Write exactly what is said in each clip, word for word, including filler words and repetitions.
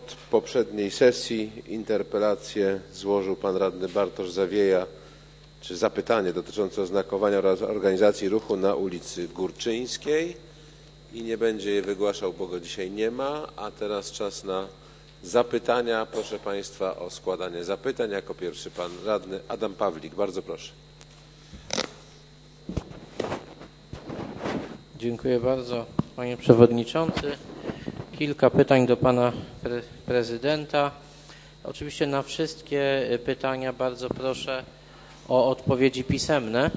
Od poprzedniej sesji interpelację złożył pan radny Bartosz Zawieja, czy zapytanie dotyczące oznakowania oraz organizacji ruchu na ulicy Górczyńskiej i nie będzie je wygłaszał, bo go dzisiaj nie ma. A teraz czas na zapytania. Proszę państwa o składanie zapytań. Jako pierwszy pan radny Adam Pawlik. Bardzo proszę. Dziękuję bardzo, panie przewodniczący. Kilka pytań do pana pre prezydenta. Oczywiście na wszystkie pytania bardzo proszę o odpowiedzi pisemne.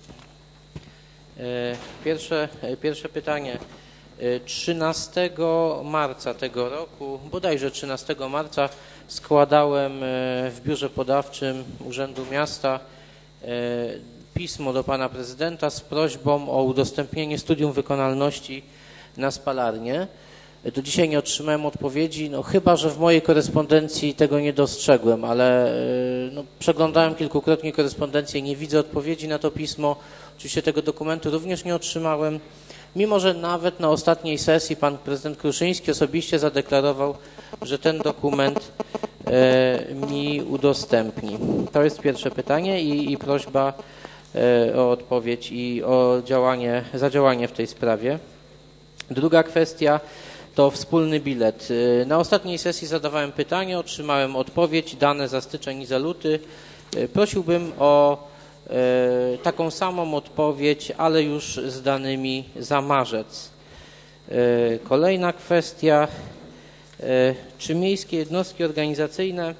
Pierwsze, pierwsze pytanie. trzynastego marca tego roku, bodajże trzynastego marca, składałem w biurze podawczym Urzędu Miasta pismo do pana prezydenta z prośbą o udostępnienie studium wykonalności na spalarnię. Do dzisiaj nie otrzymałem odpowiedzi, no chyba że w mojej korespondencji tego nie dostrzegłem, ale no, przeglądałem kilkukrotnie korespondencję i nie widzę odpowiedzi na to pismo. Oczywiście tego dokumentu również nie otrzymałem, mimo że nawet na ostatniej sesji pan prezydent Kruszyński osobiście zadeklarował, że ten dokument e, mi udostępni. To jest pierwsze pytanie i, i prośba e, o odpowiedź i o działanie, zadziałanie w tej sprawie. Druga kwestia to wspólny bilet. Na ostatniej sesji zadawałem pytanie, otrzymałem odpowiedź, dane za styczeń i za luty. Prosiłbym o e, taką samą odpowiedź, ale już z danymi za marzec. E, kolejna kwestia, e, czy miejskie jednostki organizacyjne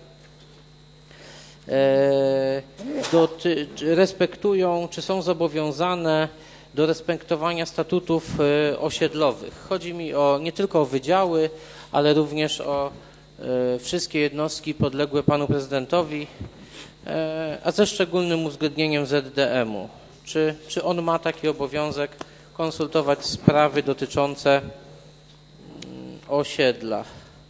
e, doty, respektują, czy są zobowiązane do respektowania statutów osiedlowych. Chodzi mi o nie tylko o wydziały, ale również o e, wszystkie jednostki podległe panu prezydentowi, e, a ze szczególnym uwzględnieniem Z D M-u. Czy, czy on ma taki obowiązek konsultować sprawy dotyczące mm, osiedla?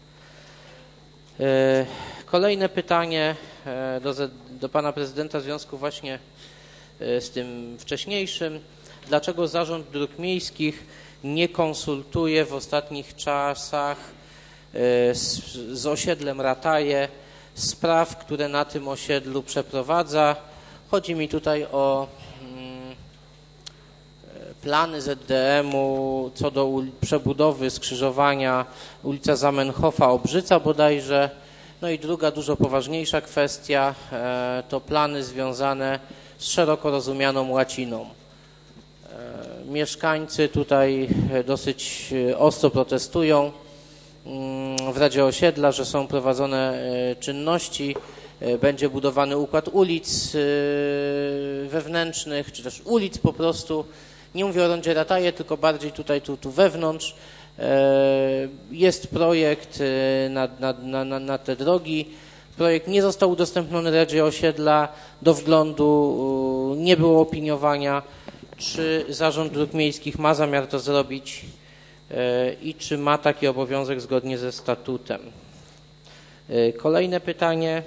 E, kolejne pytanie e, do, do pana prezydenta w związku właśnie e, z tym wcześniejszym. Dlaczego Zarząd Dróg Miejskich nie konsultuje w ostatnich czasach z, z osiedlem Rataje spraw, które na tym osiedlu przeprowadza? Chodzi mi tutaj o mm, plany Z D M-u co do przebudowy skrzyżowania ulica Zamenhofa-Obrzyca bodajże. No i druga, dużo poważniejsza kwestia e, to plany związane z szeroko rozumianą łaciną. Mieszkańcy tutaj dosyć ostro protestują w Radzie Osiedla, że są prowadzone czynności, będzie budowany układ ulic wewnętrznych, czy też ulic po prostu. Nie mówię o rondzie Rataje, tylko bardziej tutaj tu, tu wewnątrz. Jest projekt na, na, na, na te drogi. Projekt nie został udostępniony Radzie Osiedla, do wglądu nie było opiniowania. Czy Zarząd Dróg Miejskich ma zamiar to zrobić i czy ma taki obowiązek zgodnie ze statutem? Kolejne pytanie.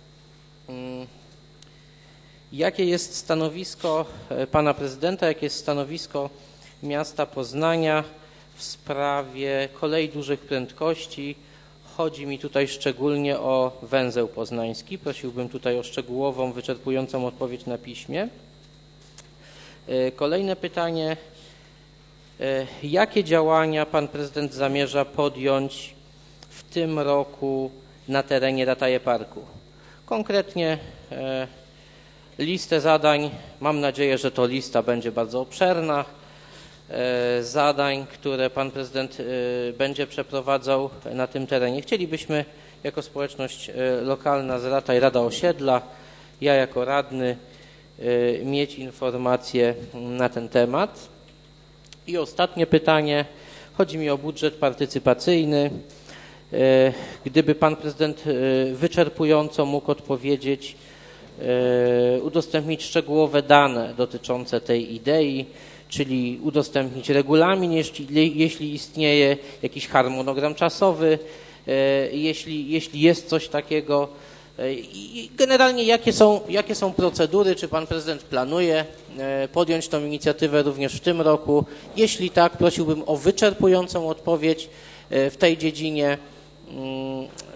Jakie jest stanowisko pana prezydenta, jakie jest stanowisko miasta Poznania w sprawie kolei dużych prędkości? Chodzi mi tutaj szczególnie o węzeł poznański. Prosiłbym tutaj o szczegółową, wyczerpującą odpowiedź na piśmie. Kolejne pytanie. Jakie działania pan prezydent zamierza podjąć w tym roku na terenie Rataje Parku? Konkretnie listę zadań, mam nadzieję, że to lista będzie bardzo obszerna, zadań, które pan prezydent będzie przeprowadzał na tym terenie. Chcielibyśmy jako społeczność lokalna z Rataj, Rada Osiedla, ja jako radny, mieć informacje na ten temat. I ostatnie pytanie, chodzi mi o budżet partycypacyjny. Gdyby pan prezydent wyczerpująco mógł odpowiedzieć, udostępnić szczegółowe dane dotyczące tej idei, czyli udostępnić regulamin, jeśli, jeśli istnieje jakiś harmonogram czasowy, jeśli, jeśli jest coś takiego. I generalnie jakie są, jakie są procedury, czy pan prezydent planuje podjąć tą inicjatywę również w tym roku? Jeśli tak, prosiłbym o wyczerpującą odpowiedź w tej dziedzinie.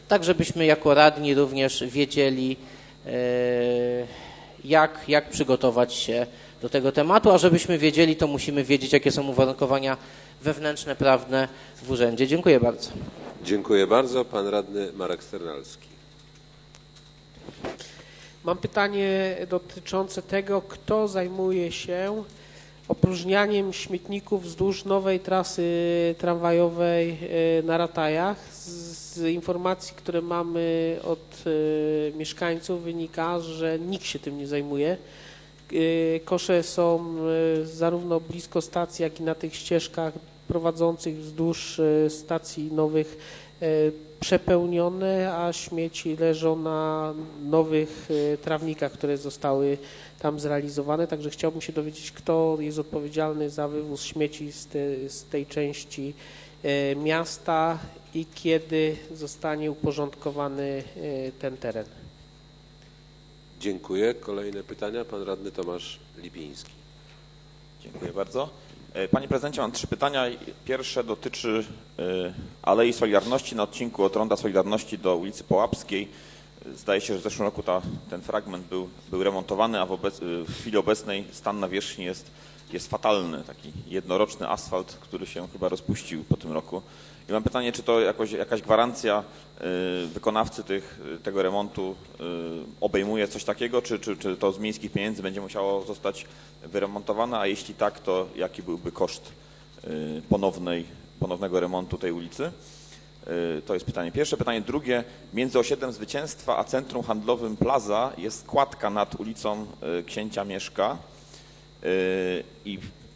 tak żebyśmy jako radni również wiedzieli, jak, jak przygotować się do tego tematu, a żebyśmy wiedzieli, to musimy wiedzieć, jakie są uwarunkowania wewnętrzne, prawne w urzędzie. Dziękuję bardzo. Dziękuję bardzo. Pan radny Marek Sternalski. Mam pytanie dotyczące tego, kto zajmuje się opróżnianiem śmietników wzdłuż nowej trasy tramwajowej na Ratajach. Z informacji, które mamy od mieszkańców, wynika, że nikt się tym nie zajmuje. Kosze są zarówno blisko stacji, jak i na tych ścieżkach prowadzących wzdłuż stacji nowych przepełnione, a śmieci leżą na nowych trawnikach, które zostały tam zrealizowane. Także chciałbym się dowiedzieć, kto jest odpowiedzialny za wywóz śmieci z, te, z tej części miasta i kiedy zostanie uporządkowany ten teren. Dziękuję. Kolejne pytania. Pan radny Tomasz Lipiński. Dziękuję bardzo. Panie prezydencie, mam trzy pytania. Pierwsze dotyczy Alei Solidarności na odcinku od Ronda Solidarności do ulicy Połapskiej. Zdaje się, że w zeszłym roku ta, ten fragment był, był remontowany, a w, obec, w chwili obecnej stan nawierzchni jest, jest fatalny. Taki jednoroczny asfalt, który się chyba rozpuścił po tym roku. I mam pytanie, czy to jakoś, jakaś gwarancja y, wykonawcy tych, tego remontu y, obejmuje coś takiego, czy, czy, czy to z miejskich pieniędzy będzie musiało zostać wyremontowane, a jeśli tak, to jaki byłby koszt y, ponownej, ponownego remontu tej ulicy? Y, to jest pytanie pierwsze. Pytanie drugie. Między osiedlem Zwycięstwa a centrum handlowym Plaza jest kładka nad ulicą y, Księcia Mieszka y, i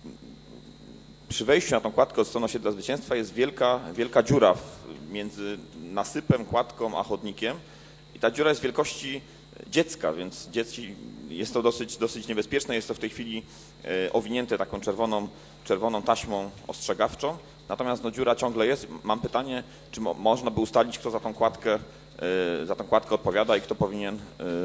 przy wejściu na tą kładkę od strony osiedla Zwycięstwa jest wielka, wielka dziura między nasypem, kładką a chodnikiem i ta dziura jest wielkości dziecka, więc dzieci jest to dosyć, dosyć niebezpieczne. Jest to w tej chwili owinięte taką czerwoną, czerwoną taśmą ostrzegawczą, natomiast no, dziura ciągle jest. Mam pytanie, czy mo można by ustalić, kto za tą kładkę, za tą kładkę odpowiada i kto powinien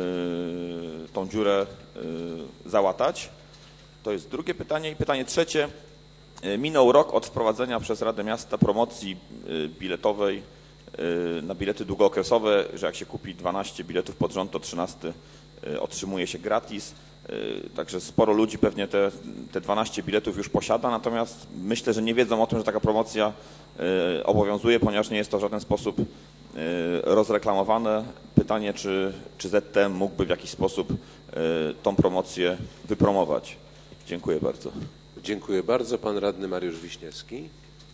tą dziurę załatać? To jest drugie pytanie. I pytanie trzecie. Minął rok od wprowadzenia przez Radę Miasta promocji biletowej na bilety długookresowe, że jak się kupi dwanaście biletów pod rząd, to trzynaście otrzymuje się gratis. Także sporo ludzi pewnie te, te dwanaście biletów już posiada, natomiast myślę, że nie wiedzą o tym, że taka promocja obowiązuje, ponieważ nie jest to w żaden sposób rozreklamowane. Pytanie, czy, czy Z T M mógłby w jakiś sposób tą promocję wypromować. Dziękuję bardzo. Dziękuję bardzo. Pan radny Mariusz Wiśniewski.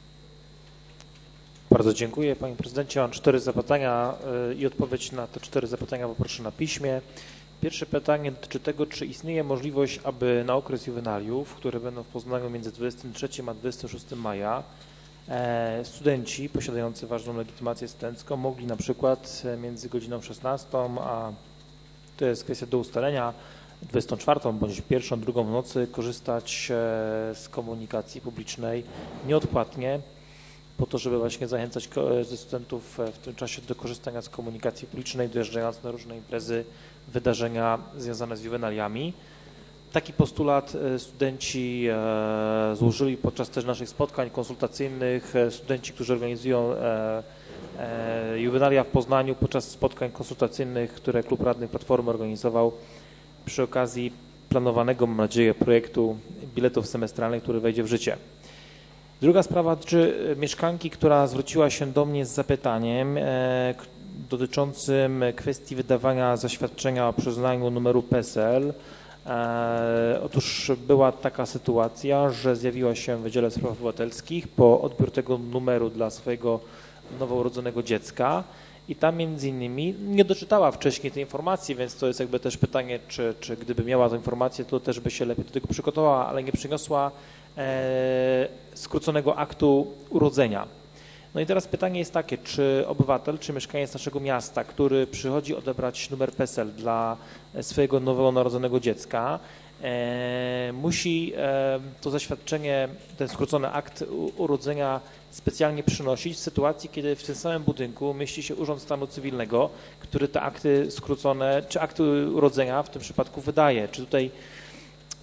Bardzo dziękuję. Panie prezydencie, mam cztery zapytania i odpowiedź na te cztery zapytania poproszę na piśmie. Pierwsze pytanie dotyczy tego, czy istnieje możliwość, aby na okres juwenaliów, które będą w Poznaniu między dwudziestym trzecim a dwudziestym szóstym maja, studenci posiadający ważną legitymację studencką mogli na przykład między godziną szesnastą, a to jest kwestia do ustalenia, dwudziestą czwartą bądź pierwszą, drugą w nocy korzystać z komunikacji publicznej nieodpłatnie, po to, żeby właśnie zachęcać ze studentów w tym czasie do korzystania z komunikacji publicznej, dojeżdżając na różne imprezy, wydarzenia związane z juwenaliami. Taki postulat studenci złożyli podczas też naszych spotkań konsultacyjnych. Studenci, którzy organizują juwenalia w Poznaniu podczas spotkań konsultacyjnych, które Klub Radnych Platformy organizował przy okazji planowanego, mam nadzieję, projektu biletów semestralnych, który wejdzie w życie. Druga sprawa dotyczy mieszkanki, która zwróciła się do mnie z zapytaniem e, dotyczącym kwestii wydawania zaświadczenia o przyznaniu numeru P E S E L. E, otóż była taka sytuacja, że zjawiła się w Wydziale Spraw Obywatelskich po odbiór tego numeru dla swojego noworodzonego dziecka i tam między innymi nie doczytała wcześniej tej informacji, więc to jest jakby też pytanie, czy, czy gdyby miała tę informację, to też by się lepiej do tego przygotowała, ale nie przyniosła e, skróconego aktu urodzenia. No i teraz pytanie jest takie, czy obywatel, czy mieszkaniec naszego miasta, który przychodzi odebrać numer P E S E L dla swojego nowonarodzonego dziecka, e, musi e, to zaświadczenie, ten skrócony akt urodzenia specjalnie przynosić w sytuacji, kiedy w tym samym budynku mieści się Urząd Stanu Cywilnego, który te akty skrócone, czy akty urodzenia w tym przypadku wydaje. Czy tutaj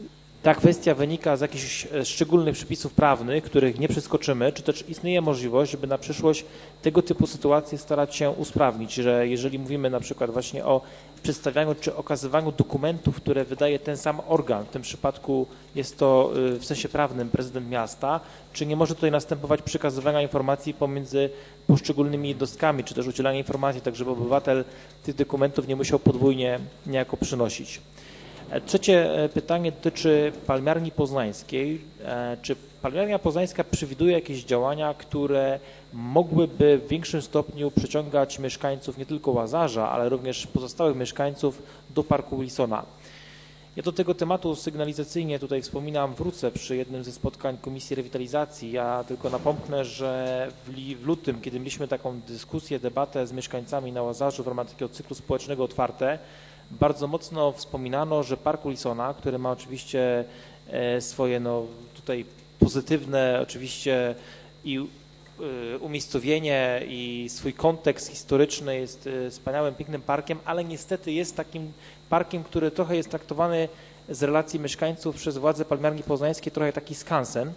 ta kwestia wynika z jakichś szczególnych przepisów prawnych, których nie przeskoczymy, czy też istnieje możliwość, żeby na przyszłość tego typu sytuacje starać się usprawnić, że jeżeli mówimy na przykład właśnie o przedstawianiu czy okazywaniu dokumentów, które wydaje ten sam organ, w tym przypadku jest to w sensie prawnym prezydent miasta, czy nie może tutaj następować przekazywania informacji pomiędzy poszczególnymi jednostkami, czy też udzielania informacji, tak żeby obywatel tych dokumentów nie musiał podwójnie niejako przynosić. Trzecie pytanie dotyczy Palmiarni Poznańskiej. Czy Palmiarnia Poznańska przewiduje jakieś działania, które mogłyby w większym stopniu przyciągać mieszkańców nie tylko Łazarza, ale również pozostałych mieszkańców do Parku Wilsona? Ja do tego tematu sygnalizacyjnie tutaj wspominam, wrócę przy jednym ze spotkań Komisji Rewitalizacji. Ja tylko napomknę, że w, w lutym, kiedy mieliśmy taką dyskusję, debatę z mieszkańcami na Łazarzu w ramach takiego cyklu społecznego Otwarte, bardzo mocno wspominano, że Park Wilsona, który ma oczywiście swoje no, tutaj pozytywne oczywiście i umiejscowienie i swój kontekst historyczny, jest wspaniałym, pięknym parkiem, ale niestety jest takim parkiem, który trochę jest traktowany z relacji mieszkańców przez władze Palmiarni Poznańskiej trochę taki skansen.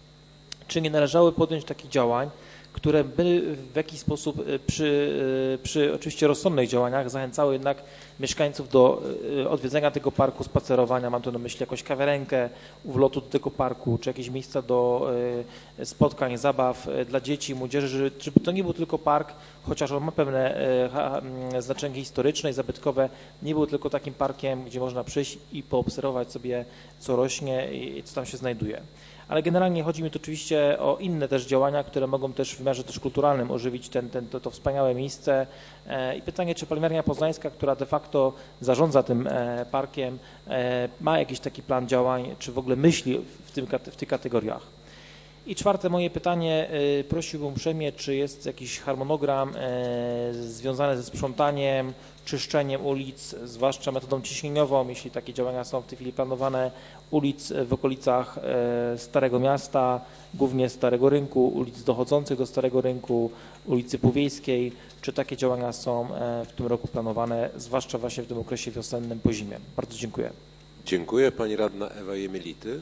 Czy nie należały podjąć takich działań, które by w jakiś sposób przy, przy oczywiście rozsądnych działaniach zachęcały jednak mieszkańców do odwiedzenia tego parku, spacerowania, mam tu na myśli jakąś kawiarenkę u wlotu do tego parku, czy jakieś miejsca do spotkań, zabaw dla dzieci i młodzieży, żeby to nie był tylko park, chociaż on ma pewne znaczenie historyczne i zabytkowe, nie był tylko takim parkiem, gdzie można przyjść i poobserwować sobie, co rośnie i co tam się znajduje. Ale generalnie chodzi mi tu oczywiście o inne też działania, które mogą też w wymiarze też kulturalnym ożywić ten, ten, to, to wspaniałe miejsce. I pytanie, czy Palmiarnia Poznańska, która de facto zarządza tym parkiem, ma jakiś taki plan działań, czy w ogóle myśli w, tym, w tych kategoriach. I czwarte moje pytanie, prosiłbym uprzejmie, czy jest jakiś harmonogram związany ze sprzątaniem, czyszczeniem ulic, zwłaszcza metodą ciśnieniową, jeśli takie działania są w tej chwili planowane, ulic w okolicach Starego Miasta, głównie Starego Rynku, ulic dochodzących do Starego Rynku, ulicy Półwiejskiej, czy takie działania są w tym roku planowane, zwłaszcza właśnie w tym okresie wiosennym po zimie. Bardzo dziękuję. Dziękuję. Pani radna Ewa Jemility.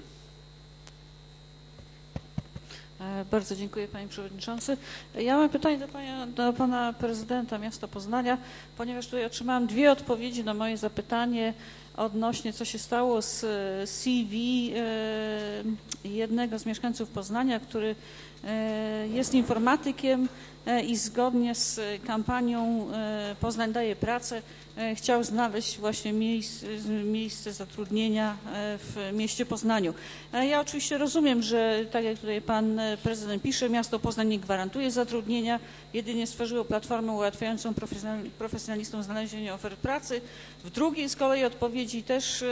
Bardzo dziękuję, panie przewodniczący. Ja mam pytanie do pana, do pana prezydenta miasta Poznania, ponieważ tutaj otrzymałam dwie odpowiedzi na moje zapytanie odnośnie co się stało z C V jednego z mieszkańców Poznania, który jest informatykiem i zgodnie z kampanią Poznań daje pracę chciał znaleźć właśnie miejsce, miejsce zatrudnienia w mieście Poznaniu. Ja oczywiście rozumiem, że tak jak tutaj pan prezydent pisze, miasto Poznań nie gwarantuje zatrudnienia, jedynie stworzyło platformę ułatwiającą profesjonalistom znalezienie ofert pracy. W drugiej z kolei odpowiedzi też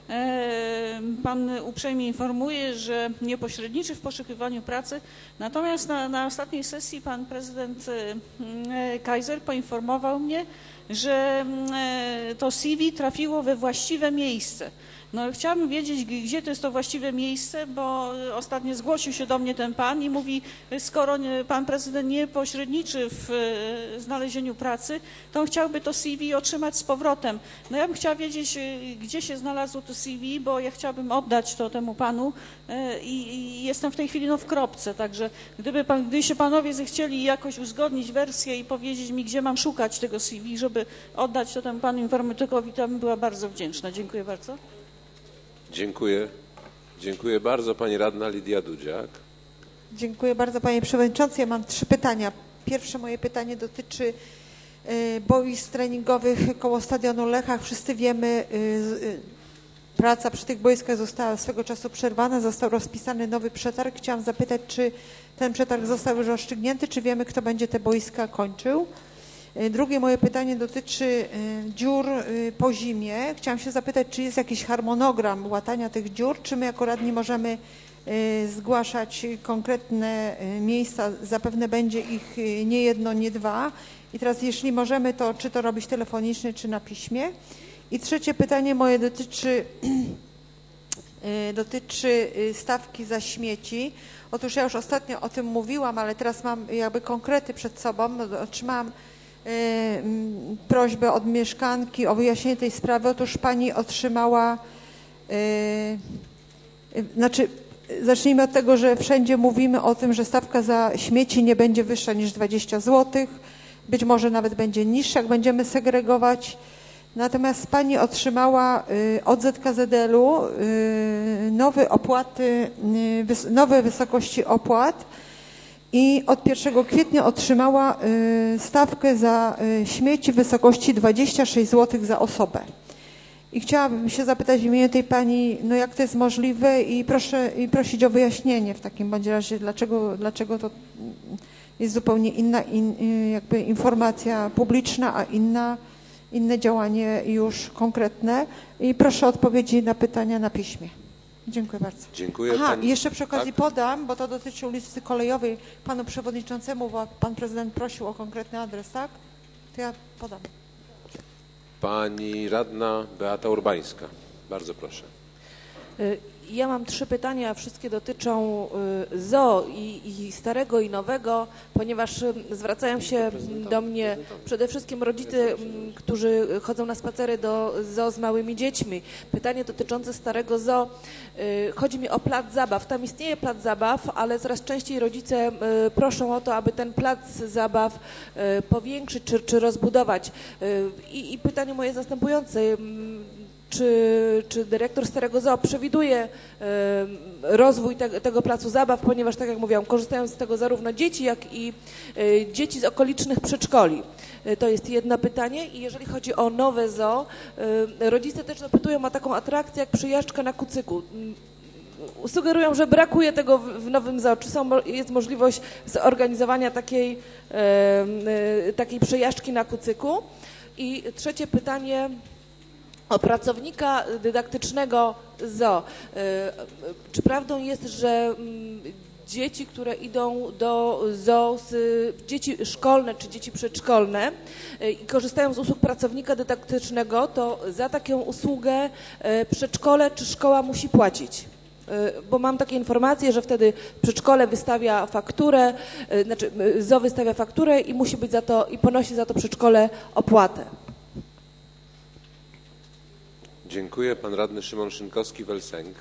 pan uprzejmie informuje, że nie pośredniczy w poszukiwaniu pracy, natomiast na, na ostatniej sesji pan prezydent Kaiser poinformował mnie, że to C V trafiło we właściwe miejsce. No, chciałabym wiedzieć, gdzie to jest to właściwe miejsce, bo ostatnio zgłosił się do mnie ten pan i mówi, skoro pan prezydent nie pośredniczy w znalezieniu pracy, to on chciałby to C V otrzymać z powrotem. No ja bym chciała wiedzieć, gdzie się znalazło to C V, bo ja chciałabym oddać to temu panu i, i jestem w tej chwili no, w kropce, także gdyby, pan, gdyby się panowie zechcieli jakoś uzgodnić wersję i powiedzieć mi, gdzie mam szukać tego C V, żeby oddać to temu panu informatykowi, to bym była bardzo wdzięczna. Dziękuję bardzo. Dziękuję. Dziękuję bardzo. Pani radna Lidia Dudziak. Dziękuję bardzo, panie przewodniczący. Ja mam trzy pytania. Pierwsze moje pytanie dotyczy boisk treningowych koło stadionu Lecha. Wszyscy wiemy, praca przy tych boiskach została swego czasu przerwana, został rozpisany nowy przetarg. Chciałam zapytać, czy ten przetarg został już rozstrzygnięty, czy wiemy, kto będzie te boiska kończył. Drugie moje pytanie dotyczy dziur po zimie. Chciałam się zapytać, czy jest jakiś harmonogram łatania tych dziur, czy my jako radni możemy zgłaszać konkretne miejsca, zapewne będzie ich nie jedno, nie dwa. I teraz jeśli możemy, to czy to robić telefonicznie, czy na piśmie. I trzecie pytanie moje dotyczy, dotyczy stawki za śmieci. Otóż ja już ostatnio o tym mówiłam, ale teraz mam jakby konkrety przed sobą. Otrzymałam prośbę od mieszkanki o wyjaśnienie tej sprawy. Otóż pani otrzymała Znaczy, zacznijmy od tego, że wszędzie mówimy o tym, że stawka za śmieci nie będzie wyższa niż dwadzieścia złotych. Być może nawet będzie niższa, jak będziemy segregować. Natomiast pani otrzymała od Z K Z L-u nowe opłaty, nowe wysokości opłat i od pierwszego kwietnia otrzymała stawkę za śmieci w wysokości dwadzieścia sześć złotych za osobę. I chciałabym się zapytać w imieniu tej pani, no jak to jest możliwe i proszę i prosić o wyjaśnienie w takim bądź razie, dlaczego, dlaczego to jest zupełnie inna in, jakby informacja publiczna, a inna, inne działanie już konkretne. I proszę o odpowiedzi na pytania na piśmie. Dziękuję bardzo. Dziękuję. Aha, Pani... i jeszcze przy okazji tak? podam, bo to dotyczy ulicy Kolejowej, panu przewodniczącemu, bo pan prezydent prosił o konkretny adres, tak? To ja podam. Pani radna Beata Urbańska. Bardzo proszę. Ja mam trzy pytania, wszystkie dotyczą Z O O i, i starego i nowego, ponieważ zwracają się do mnie przede wszystkim rodzice, którzy chodzą na spacery do Z O O z małymi dziećmi. Pytanie dotyczące starego Z O O. Chodzi mi o plac zabaw. Tam istnieje plac zabaw, ale coraz częściej rodzice proszą o to, aby ten plac zabaw powiększyć czy, czy rozbudować. I, i pytanie moje następujące. Czy, czy dyrektor Starego Z O O przewiduje e, rozwój te, tego placu zabaw, ponieważ, tak jak mówiłam, korzystają z tego zarówno dzieci, jak i e, dzieci z okolicznych przedszkoli. E, to jest jedno pytanie. I jeżeli chodzi o nowe Z O O, e, rodzice też dopytują o taką atrakcję jak przejażdżka na kucyku. Sugerują, że brakuje tego w, w nowym Z O O. Czy są, jest możliwość zorganizowania takiej, e, e, takiej przejażdżki na kucyku? I trzecie pytanie o pracownika dydaktycznego Z O O. Czy prawdą jest, że dzieci, które idą do Z O O, dzieci szkolne czy dzieci przedszkolne i korzystają z usług pracownika dydaktycznego, to za taką usługę przedszkole czy szkoła musi płacić? Bo mam takie informacje, że wtedy przedszkole wystawia fakturę, znaczy Z O O wystawia fakturę i musi być za to, i ponosi za to przedszkole opłatę. Dziękuję. Pan radny Szymon Szynkowski-Welsenk.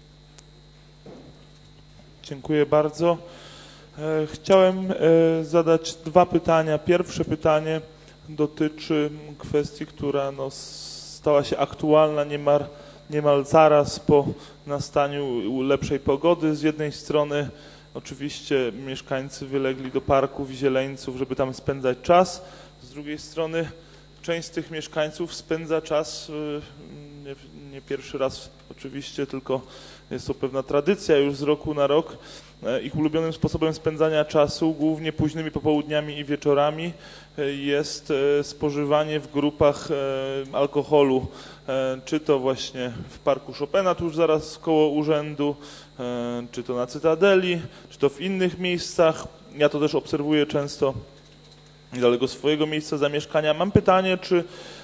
Dziękuję bardzo. Chciałem zadać dwa pytania. Pierwsze pytanie dotyczy kwestii, która no, stała się aktualna niemal, niemal zaraz po nastaniu lepszej pogody. Z jednej strony oczywiście mieszkańcy wylegli do parków i zieleńców, żeby tam spędzać czas. Z drugiej strony część z tych mieszkańców spędza czas, nie, nie pierwszy raz oczywiście, tylko jest to pewna tradycja już z roku na rok. Ich ulubionym sposobem spędzania czasu, głównie późnymi popołudniami i wieczorami, jest spożywanie w grupach alkoholu, czy to właśnie w Parku Chopina, tuż zaraz koło urzędu, czy to na Cytadeli, czy to w innych miejscach. Ja to też obserwuję często niedaleko swojego miejsca zamieszkania. Mam pytanie, czy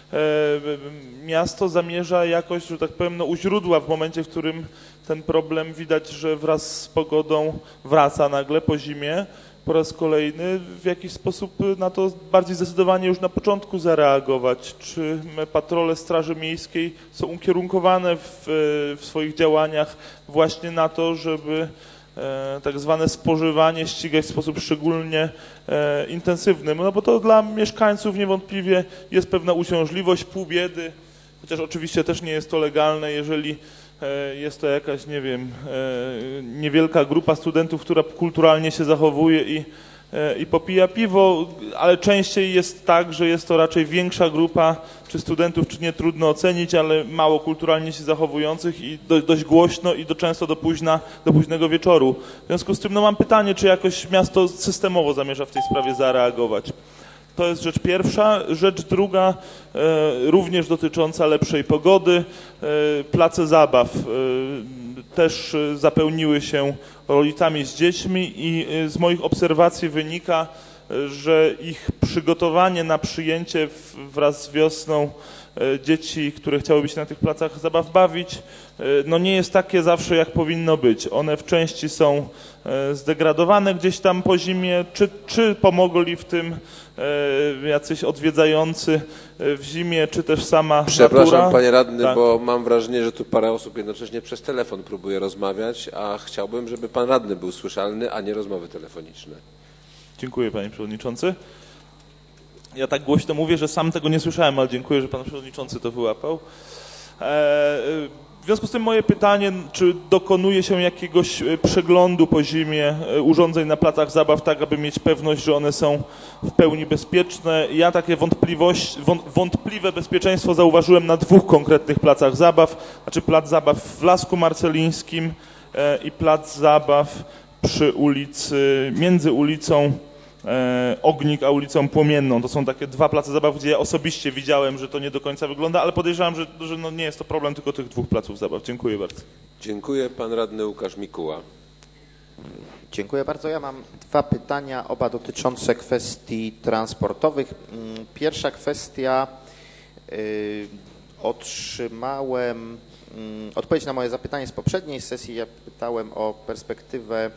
miasto zamierza jakoś, że tak powiem, no, u źródła w momencie, w którym ten problem widać, że wraz z pogodą wraca nagle po zimie, po raz kolejny, w jakiś sposób na to bardziej zdecydowanie już na początku zareagować? Czy patrole Straży Miejskiej są ukierunkowane w, w swoich działaniach właśnie na to, żeby e, tak zwane spożywanie ścigać w sposób szczególnie e, intensywny? No bo to dla mieszkańców niewątpliwie jest pewna uciążliwość, pół biedy, chociaż oczywiście też nie jest to legalne, jeżeli jest to jakaś, nie wiem, niewielka grupa studentów, która kulturalnie się zachowuje i, i popija piwo, ale częściej jest tak, że jest to raczej większa grupa, czy studentów, czy nie trudno ocenić, ale mało kulturalnie się zachowujących i do, dość głośno i do, często do, późna, do późnego wieczoru. W związku z tym no, mam pytanie, czy jakoś miasto systemowo zamierza w tej sprawie zareagować. To jest rzecz pierwsza. Rzecz druga, e, również dotycząca lepszej pogody. E, place zabaw e, też zapełniły się rodzicami z dziećmi i z moich obserwacji wynika, że ich przygotowanie na przyjęcie w, wraz z wiosną dzieci, które chciałyby się na tych placach zabaw bawić, no nie jest takie zawsze, jak powinno być. One w części są zdegradowane gdzieś tam po zimie, czy, czy pomogli w tym jacyś odwiedzający w zimie, czy też sama Przepraszam, natura. panie radny, Tak. bo mam wrażenie, że tu parę osób jednocześnie przez telefon próbuje rozmawiać, a chciałbym, żeby pan radny był słyszalny, a nie rozmowy telefoniczne. Dziękuję, panie przewodniczący. Ja tak głośno mówię, że sam tego nie słyszałem, ale dziękuję, że pan przewodniczący to wyłapał. W związku z tym moje pytanie, czy dokonuje się jakiegoś przeglądu po zimie urządzeń na placach zabaw, tak aby mieć pewność, że one są w pełni bezpieczne? Ja takie wątpliwości, wątpliwe bezpieczeństwo zauważyłem na dwóch konkretnych placach zabaw, znaczy plac zabaw w Lasku Marcelińskim i plac zabaw przy ulicy, między ulicą Ognik a ulicą Płomienną. To są takie dwa place zabaw, gdzie ja osobiście widziałem, że to nie do końca wygląda, ale podejrzewam, że, że no nie jest to problem tylko tych dwóch placów zabaw. Dziękuję bardzo. Dziękuję. Pan radny Łukasz Mikuła. Dziękuję bardzo. Ja mam dwa pytania, oba dotyczące kwestii transportowych. Pierwsza kwestia. Yy, otrzymałem yy, odpowiedź na moje zapytanie z poprzedniej sesji. Ja pytałem o perspektywę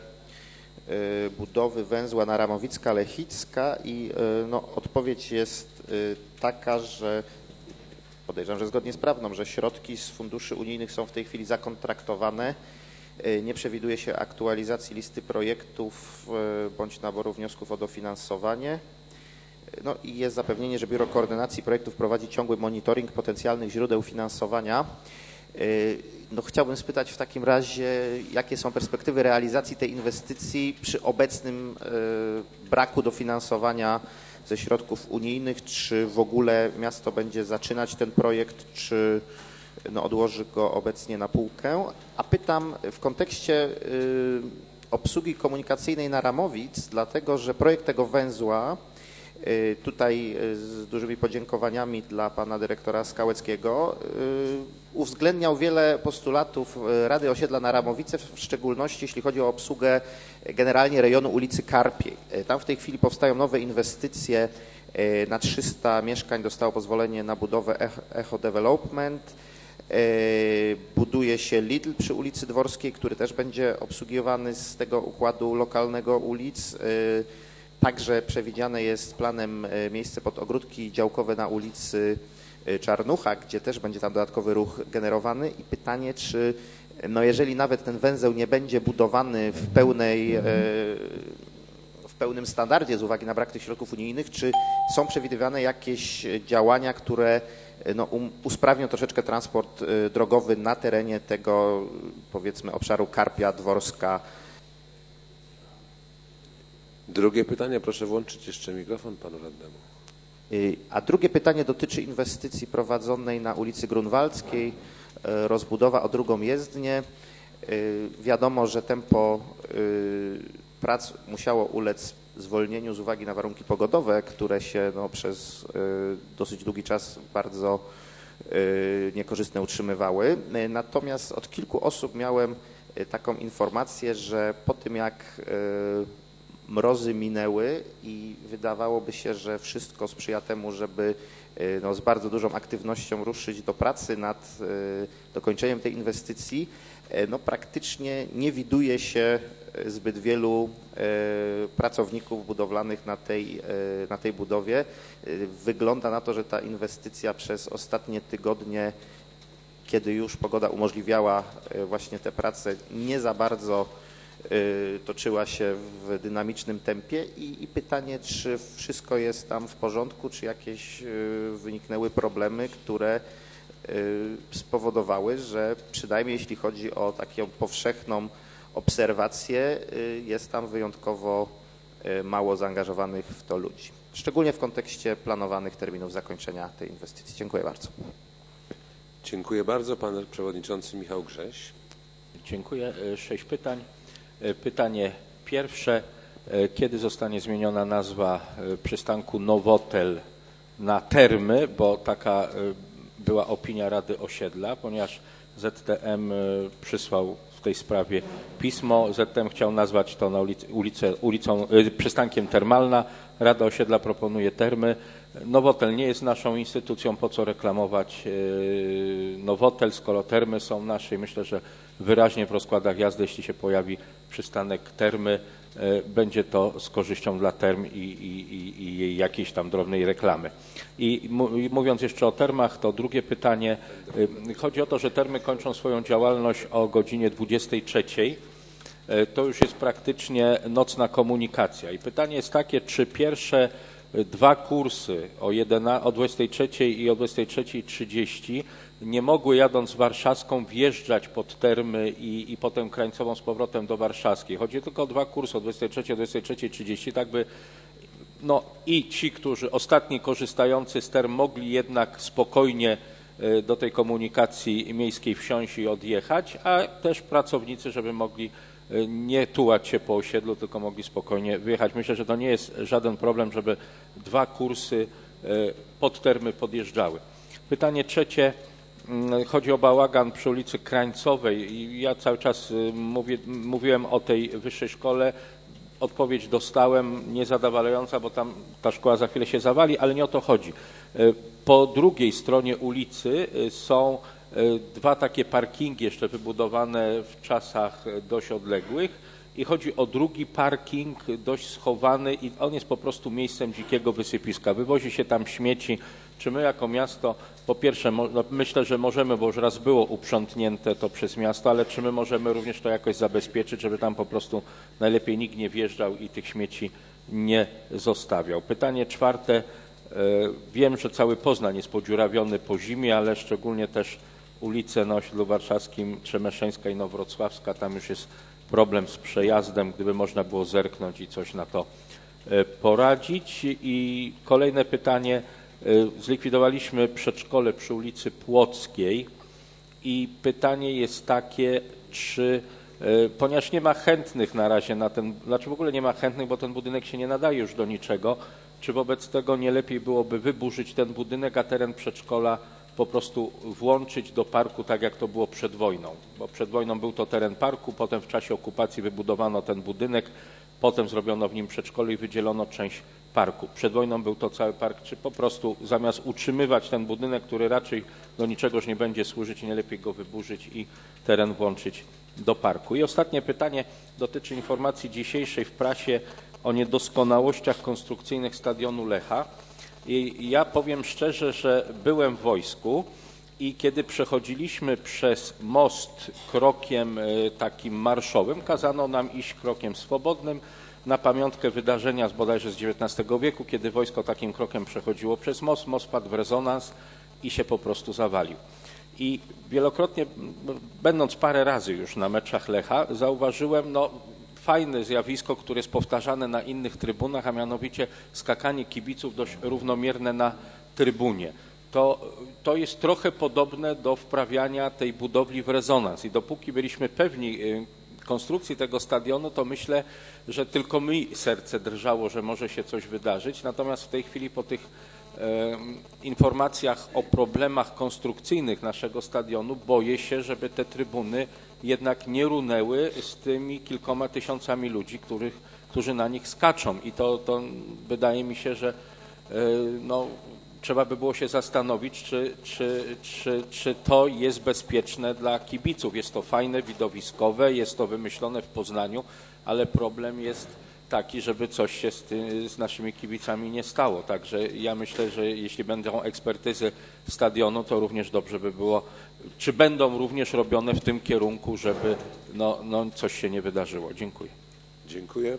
budowy węzła na Ramowicka-Lechicka i no, odpowiedź jest taka, że podejrzewam, że zgodnie z prawdą, że środki z funduszy unijnych są w tej chwili zakontraktowane. Nie przewiduje się aktualizacji listy projektów bądź naboru wniosków o dofinansowanie. No i jest zapewnienie, że Biuro Koordynacji Projektów prowadzi ciągły monitoring potencjalnych źródeł finansowania. No, chciałbym spytać w takim razie, jakie są perspektywy realizacji tej inwestycji przy obecnym y, braku dofinansowania ze środków unijnych, czy w ogóle miasto będzie zaczynać ten projekt, czy no, odłoży go obecnie na półkę. A pytam w kontekście y, obsługi komunikacyjnej na Ramowic, dlatego że projekt tego węzła, y, tutaj y, z dużymi podziękowaniami dla pana dyrektora Skałeckiego, y, uwzględniał wiele postulatów Rady Osiedla na Ramowice, w szczególności jeśli chodzi o obsługę generalnie rejonu ulicy Karpiej. Tam w tej chwili powstają nowe inwestycje, na trzysta mieszkań dostało pozwolenie na budowę Echo Development, buduje się Lidl przy ulicy Dworskiej, który też będzie obsługiwany z tego układu lokalnego ulic. Także przewidziane jest planem miejsce pod ogródki działkowe na ulicy Czarnucha, gdzie też będzie tam dodatkowy ruch generowany i pytanie, czy no jeżeli nawet ten węzeł nie będzie budowany w pełnej, w pełnym standardzie z uwagi na brak tych środków unijnych, czy są przewidywane jakieś działania, które no, um, usprawnią troszeczkę transport drogowy na terenie tego, powiedzmy, obszaru Karpia, Dworska. Drugie pytanie, proszę włączyć jeszcze mikrofon panu radnemu. A drugie pytanie dotyczy inwestycji prowadzonej na ulicy Grunwaldzkiej, rozbudowa o drugą jezdnię. Wiadomo, że tempo prac musiało ulec zwolnieniu z uwagi na warunki pogodowe, które się no, przez dosyć długi czas bardzo niekorzystne utrzymywały. Natomiast od kilku osób miałem taką informację, że po tym jak mrozy minęły i wydawałoby się, że wszystko sprzyja temu, żeby no, z bardzo dużą aktywnością ruszyć do pracy nad dokończeniem tej inwestycji, no, praktycznie nie widuje się zbyt wielu pracowników budowlanych na tej, na tej budowie. Wygląda na to, że ta inwestycja przez ostatnie tygodnie, kiedy już pogoda umożliwiała właśnie te prace, nie za bardzo toczyła się w dynamicznym tempie i, i pytanie, czy wszystko jest tam w porządku, czy jakieś wyniknęły problemy, które spowodowały, że przynajmniej jeśli chodzi o taką powszechną obserwację, jest tam wyjątkowo mało zaangażowanych w to ludzi. Szczególnie w kontekście planowanych terminów zakończenia tej inwestycji. Dziękuję bardzo. Dziękuję bardzo. Pan przewodniczący Michał Grześ. Dziękuję. Sześć pytań. Pytanie pierwsze. Kiedy zostanie zmieniona nazwa przystanku Nowotel na Termy, bo taka była opinia Rady Osiedla, ponieważ Z T M przysłał w tej sprawie pismo. Z T M chciał nazwać to na ulicy, ulicę, ulicą, przystankiem Termalna. Rada Osiedla proponuje Termy. Nowotel nie jest naszą instytucją, po co reklamować Nowotel, skoro Termy są nasze i myślę, że wyraźnie w rozkładach jazdy, jeśli się pojawi przystanek Termy, będzie to z korzyścią dla Term i, i, i jej jakiejś tam drobnej reklamy. I mówiąc jeszcze o Termach, to drugie pytanie. Chodzi o to, że Termy kończą swoją działalność o godzinie dwudziestej trzeciej. To już jest praktycznie nocna komunikacja. I pytanie jest takie, czy pierwsze dwa kursy o, o dwudziestej trzeciej i o dwudziestej trzeciej trzydzieści nie mogły, jadąc Warszawską, wjeżdżać pod Termy i, i potem krańcową z powrotem do Warszawskiej. Chodzi tylko o dwa kursy o dwudziestej trzeciej i o dwudziestej trzeciej trzydzieści, tak by no, i ci, którzy ostatni korzystający z Term mogli jednak spokojnie do tej komunikacji miejskiej wsiąść i odjechać, a też pracownicy, żeby mogli nie tułać się po osiedlu, tylko mogli spokojnie wyjechać. Myślę, że to nie jest żaden problem, żeby dwa kursy pod Termy podjeżdżały. Pytanie trzecie. Chodzi o bałagan przy ulicy Krańcowej i ja cały czas mówię, mówiłem o tej wyższej szkole. Odpowiedź dostałem niezadowalająca, bo tam ta szkoła za chwilę się zawali, ale nie o to chodzi. Po drugiej stronie ulicy są dwa takie parkingi jeszcze wybudowane w czasach dość odległych i chodzi o drugi parking dość schowany i on jest po prostu miejscem dzikiego wysypiska. Wywozi się tam śmieci. Czy my jako miasto, po pierwsze no myślę, że możemy, bo już raz było uprzątnięte to przez miasto, ale czy my możemy również to jakoś zabezpieczyć, żeby tam po prostu najlepiej nikt nie wjeżdżał i tych śmieci nie zostawiał. Pytanie czwarte. Wiem, że cały Poznań jest podziurawiony po zimie, ale szczególnie też ulice na osiedlu warszawskim, Trzemeszeńska i Nowrocławska, tam już jest problem z przejazdem, gdyby można było zerknąć i coś na to poradzić. I kolejne pytanie. Zlikwidowaliśmy przedszkole przy ulicy Płockiej i pytanie jest takie, czy, ponieważ nie ma chętnych na razie na ten, znaczy w ogóle nie ma chętnych, bo ten budynek się nie nadaje już do niczego, czy wobec tego nie lepiej byłoby wyburzyć ten budynek, a teren przedszkola po prostu włączyć do parku, tak jak to było przed wojną, bo przed wojną był to teren parku, potem w czasie okupacji wybudowano ten budynek, potem zrobiono w nim przedszkole i wydzielono część parku. Przed wojną był to cały park, czy po prostu zamiast utrzymywać ten budynek, który raczej do niczego już nie będzie służyć, nie lepiej go wyburzyć i teren włączyć do parku. I ostatnie pytanie dotyczy informacji dzisiejszej w prasie o niedoskonałościach konstrukcyjnych stadionu Lecha. I ja powiem szczerze, że byłem w wojsku i kiedy przechodziliśmy przez most krokiem takim marszowym, kazano nam iść krokiem swobodnym na pamiątkę wydarzenia z bodajże z dziewiętnastego wieku, kiedy wojsko takim krokiem przechodziło przez most, most padł w rezonans i się po prostu zawalił. I wielokrotnie, będąc parę razy już na meczach Lecha, zauważyłem no, fajne zjawisko, które jest powtarzane na innych trybunach, a mianowicie skakanie kibiców dość równomierne na trybunie. To, to jest trochę podobne do wprawiania tej budowli w rezonans i dopóki byliśmy pewni konstrukcji tego stadionu, to myślę, że tylko mi serce drżało, że może się coś wydarzyć. Natomiast w tej chwili po tych e, informacjach o problemach konstrukcyjnych naszego stadionu boję się, żeby te trybuny jednak nie runęły z tymi kilkoma tysiącami ludzi, których, którzy na nich skaczą. I to, to wydaje mi się, że e, no, trzeba by było się zastanowić, czy, czy, czy, czy to jest bezpieczne dla kibiców. Jest to fajne, widowiskowe, jest to wymyślone w Poznaniu, ale problem jest taki, żeby coś się z, ty, z naszymi kibicami nie stało. Także ja myślę, że jeśli będą ekspertyzy stadionu, to również dobrze by było, czy będą również robione w tym kierunku, żeby no, no, coś się nie wydarzyło. Dziękuję. Dziękuję.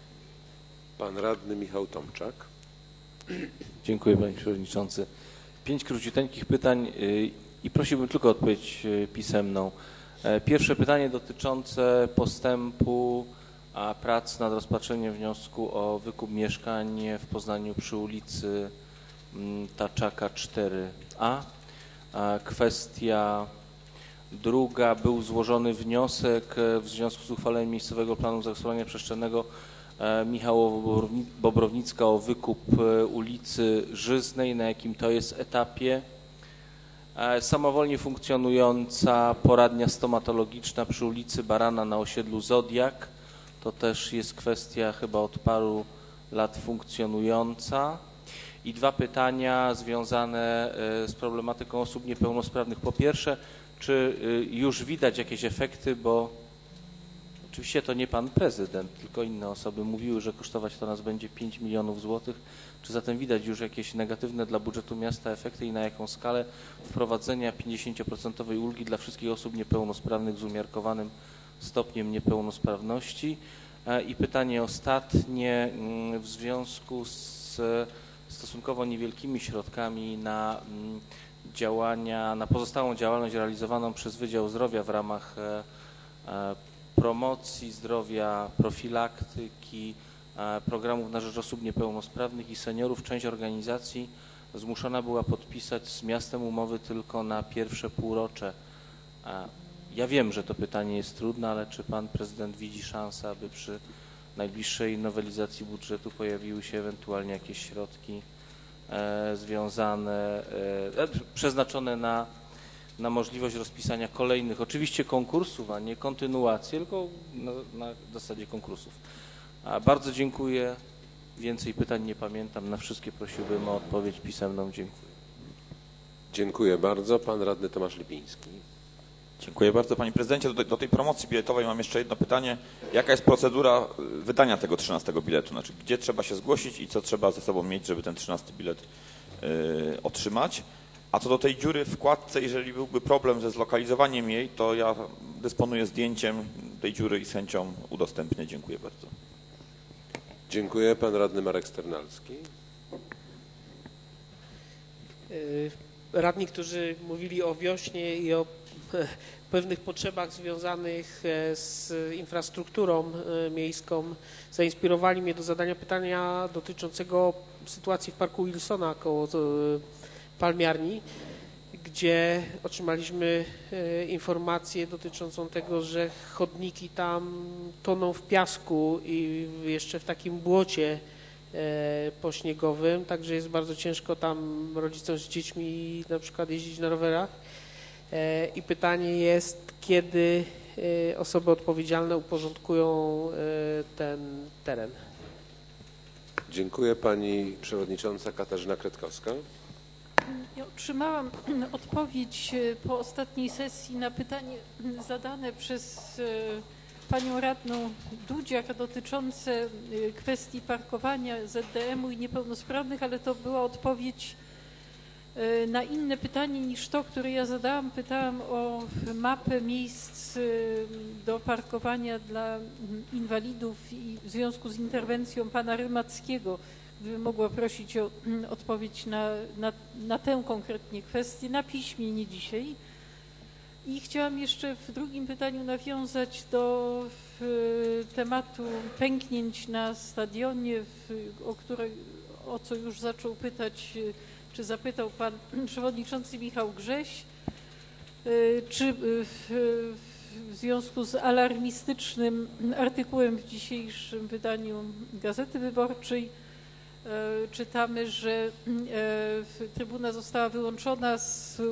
Pan radny Michał Tomczak. Dziękuję panie przewodniczący. Pięć króciuteńkich pytań i prosiłbym tylko o odpowiedź pisemną. Pierwsze pytanie dotyczące postępu prac nad rozpatrzeniem wniosku o wykup mieszkań w Poznaniu przy ulicy Taczaka cztery A. Kwestia druga, był złożony wniosek w związku z uchwaleniem miejscowego planu zagospodarowania przestrzennego Michała Bobrownicka o wykup ulicy Żyznej, na jakim to jest etapie. Samowolnie funkcjonująca poradnia stomatologiczna przy ulicy Barana na osiedlu Zodiak. To też jest kwestia chyba od paru lat funkcjonująca. I dwa pytania związane z problematyką osób niepełnosprawnych. Po pierwsze, czy już widać jakieś efekty, bo oczywiście to nie pan prezydent, tylko inne osoby mówiły, że kosztować to nas będzie pięć milionów złotych. Czy zatem widać już jakieś negatywne dla budżetu miasta efekty i na jaką skalę wprowadzenia pięćdziesięcioprocentowej ulgi dla wszystkich osób niepełnosprawnych z umiarkowanym stopniem niepełnosprawności? I pytanie ostatnie, w związku z stosunkowo niewielkimi środkami na działania, na pozostałą działalność realizowaną przez Wydział Zdrowia w ramach promocji zdrowia, profilaktyki, programów na rzecz osób niepełnosprawnych i seniorów, część organizacji zmuszona była podpisać z miastem umowy tylko na pierwsze półrocze. Ja wiem, że to pytanie jest trudne, ale czy pan prezydent widzi szansę, aby przy najbliższej nowelizacji budżetu pojawiły się ewentualnie jakieś środki e, związane, e, przeznaczone na, na możliwość rozpisania kolejnych, oczywiście konkursów, a nie kontynuacji, tylko na, na zasadzie konkursów. A bardzo dziękuję. Więcej pytań nie pamiętam. Na wszystkie prosiłbym o odpowiedź pisemną. Dziękuję. Dziękuję bardzo. Pan radny Tomasz Lipiński. Dziękuję bardzo. Panie prezydencie, do, do tej promocji biletowej mam jeszcze jedno pytanie. Jaka jest procedura wydania tego trzynastego biletu? Znaczy, gdzie trzeba się zgłosić i co trzeba ze sobą mieć, żeby ten trzynasty bilet yy, otrzymać? A co do tej dziury w wkładce, jeżeli byłby problem ze zlokalizowaniem jej, to ja dysponuję zdjęciem tej dziury i z chęcią udostępnię. Dziękuję bardzo. Dziękuję. Pan radny Marek Sternalski. Radni, którzy mówili o wiośnie i o pewnych potrzebach związanych z infrastrukturą miejską, zainspirowali mnie do zadania pytania dotyczącego sytuacji w parku Wilsona koło Palmiarni, gdzie otrzymaliśmy informację dotyczącą tego, że chodniki tam toną w piasku i jeszcze w takim błocie pośniegowym, także jest bardzo ciężko tam rodzicom z dziećmi na przykład jeździć na rowerach. I pytanie jest, kiedy osoby odpowiedzialne uporządkują ten teren. Dziękuję. Pani przewodnicząca Katarzyna Kretkowska. Ja otrzymałam odpowiedź po ostatniej sesji na pytanie zadane przez panią radną Dudziak dotyczące kwestii parkowania Z D M u i niepełnosprawnych, ale to była odpowiedź na inne pytanie niż to, które ja zadałam. Pytałam o mapę miejsc do parkowania dla inwalidów i w związku z interwencją pana Rymackiego. Gdybym mogła prosić o odpowiedź na, na, na tę konkretnie kwestię, na piśmie, nie dzisiaj. I chciałam jeszcze w drugim pytaniu nawiązać do w, tematu pęknięć na stadionie, w, o, które, o co już zaczął pytać, czy zapytał pan przewodniczący Michał Grześ, czy w, w związku z alarmistycznym artykułem w dzisiejszym wydaniu Gazety Wyborczej czytamy, że trybuna została wyłączona z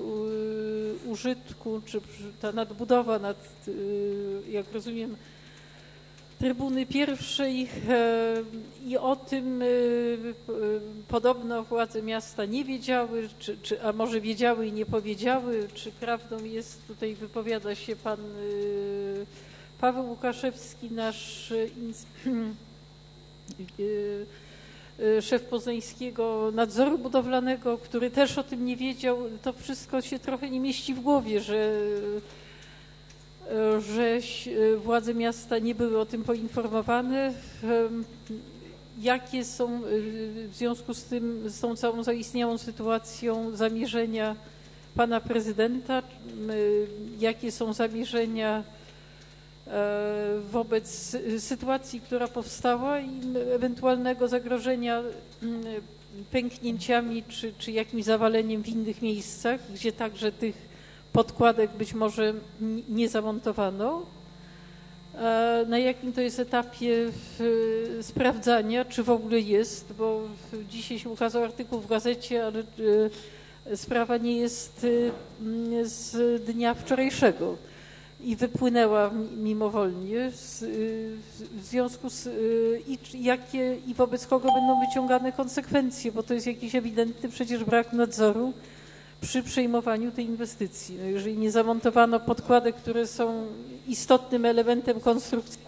użytku, czy ta nadbudowa nad, jak rozumiem, trybuny pierwszej i o tym podobno władze miasta nie wiedziały, czy, czy, a może wiedziały i nie powiedziały, czy prawdą jest, tutaj wypowiada się pan Paweł Łukaszewski, nasz szef Poznańskiego Nadzoru Budowlanego, który też o tym nie wiedział. To wszystko się trochę nie mieści w głowie, że, że władze miasta nie były o tym poinformowane. Jakie są w związku z tym, z tą całą zaistniałą sytuacją zamierzenia pana prezydenta? Jakie są zamierzenia wobec sytuacji, która powstała i ewentualnego zagrożenia pęknięciami czy, czy jakimś zawaleniem w innych miejscach, gdzie także tych podkładek być może nie zamontowano? Na jakim to jest etapie sprawdzania, czy w ogóle jest, bo dzisiaj się ukazał artykuł w gazecie, ale sprawa nie jest z dnia wczorajszego i wypłynęła mimowolnie, z, w związku z i jakie i wobec kogo będą wyciągane konsekwencje, bo to jest jakiś ewidentny przecież brak nadzoru przy przejmowaniu tej inwestycji. No jeżeli nie zamontowano podkładek, które są istotnym elementem konstrukcji.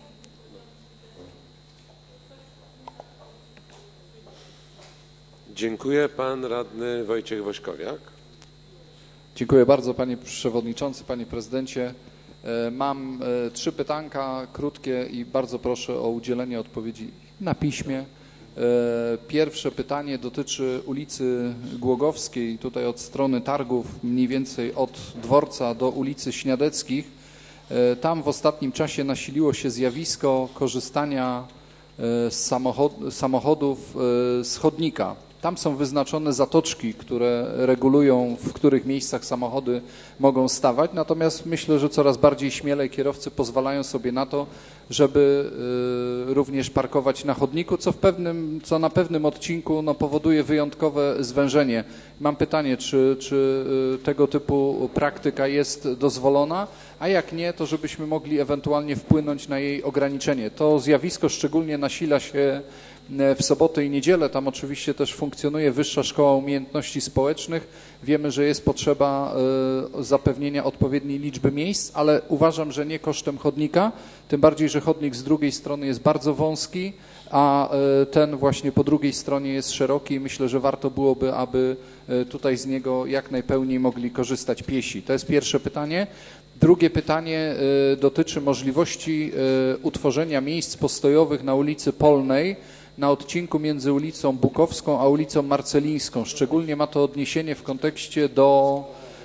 Dziękuję. Pan radny Wojciech Wośkowiak. Dziękuję bardzo panie przewodniczący, panie prezydencie. Mam trzy pytanka krótkie i bardzo proszę o udzielenie odpowiedzi na piśmie. Pierwsze pytanie dotyczy ulicy Głogowskiej, tutaj od strony targów, mniej więcej od dworca do ulicy Śniadeckich. Tam w ostatnim czasie nasiliło się zjawisko korzystania z samochod samochodów z chodnika. Tam są wyznaczone zatoczki, które regulują, w których miejscach samochody mogą stawać, natomiast myślę, że coraz bardziej śmielej kierowcy pozwalają sobie na to, żeby również parkować na chodniku, co, w pewnym, co na pewnym odcinku no, powoduje wyjątkowe zwężenie. Mam pytanie, czy, czy tego typu praktyka jest dozwolona, a jak nie, to żebyśmy mogli ewentualnie wpłynąć na jej ograniczenie. To zjawisko szczególnie nasila się w sobotę i niedzielę. Tam oczywiście też funkcjonuje Wyższa Szkoła Umiejętności Społecznych. Wiemy, że jest potrzeba zapewnienia odpowiedniej liczby miejsc, ale uważam, że nie kosztem chodnika, tym bardziej, że chodnik z drugiej strony jest bardzo wąski, a ten właśnie po drugiej stronie jest szeroki i myślę, że warto byłoby, aby tutaj z niego jak najpełniej mogli korzystać piesi. To jest pierwsze pytanie. Drugie pytanie dotyczy możliwości utworzenia miejsc postojowych na ulicy Polnej, na odcinku między ulicą Bukowską a ulicą Marcelińską. Szczególnie ma to odniesienie w kontekście do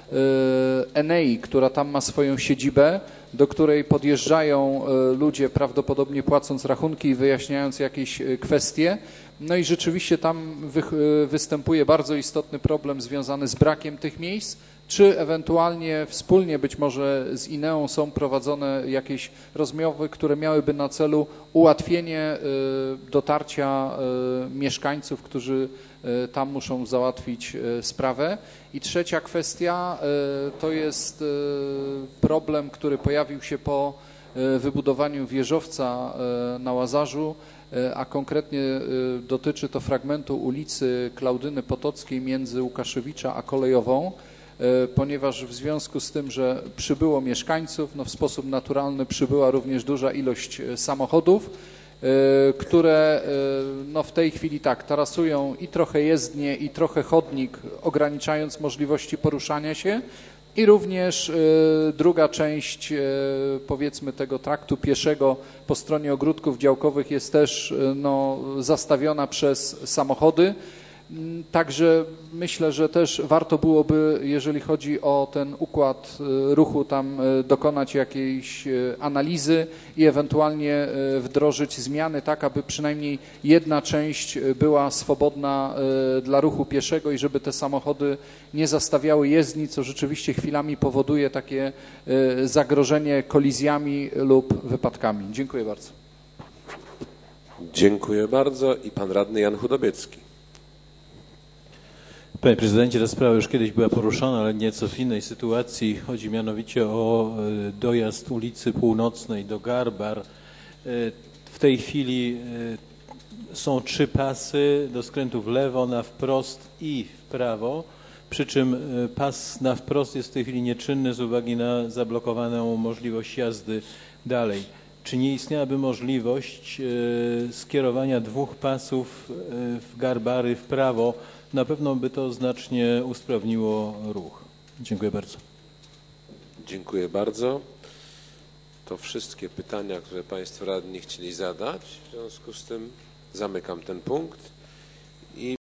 Enei, która tam ma swoją siedzibę, do której podjeżdżają ludzie, prawdopodobnie płacąc rachunki i wyjaśniając jakieś kwestie. No i rzeczywiście tam wy, występuje bardzo istotny problem związany z brakiem tych miejsc. Czy ewentualnie wspólnie być może z Ineą są prowadzone jakieś rozmowy, które miałyby na celu ułatwienie dotarcia mieszkańców, którzy tam muszą załatwić sprawę. I trzecia kwestia to jest problem, który pojawił się po wybudowaniu wieżowca na Łazarzu, a konkretnie dotyczy to fragmentu ulicy Klaudyny Potockiej między Łukaszewicza a Kolejową, ponieważ w związku z tym, że przybyło mieszkańców, no w sposób naturalny przybyła również duża ilość samochodów, które no w tej chwili tak tarasują i trochę jezdnię, i trochę chodnik, ograniczając możliwości poruszania się. I również druga część, powiedzmy, tego traktu pieszego po stronie ogródków działkowych jest też no, zastawiona przez samochody. Także myślę, że też warto byłoby, jeżeli chodzi o ten układ ruchu, tam dokonać jakiejś analizy i ewentualnie wdrożyć zmiany tak, aby przynajmniej jedna część była swobodna dla ruchu pieszego i żeby te samochody nie zastawiały jezdni, co rzeczywiście chwilami powoduje takie zagrożenie kolizjami lub wypadkami. Dziękuję bardzo. Dziękuję bardzo. I pan radny Jan Chudobiecki. Panie prezydencie, ta sprawa już kiedyś była poruszona, ale nieco w innej sytuacji. Chodzi mianowicie o dojazd ulicy Północnej do Garbar. W tej chwili są trzy pasy do skrętu w lewo, na wprost i w prawo, przy czym pas na wprost jest w tej chwili nieczynny z uwagi na zablokowaną możliwość jazdy dalej. Czy nie istniałaby możliwość skierowania dwóch pasów w Garbary w prawo? Na pewno by to znacznie usprawniło ruch. Dziękuję bardzo. Dziękuję bardzo. To wszystkie pytania, które państwo radni chcieli zadać. W związku z tym zamykam ten punkt.